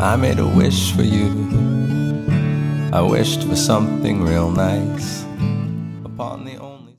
I made a wish for you. I wished for something real nice upon the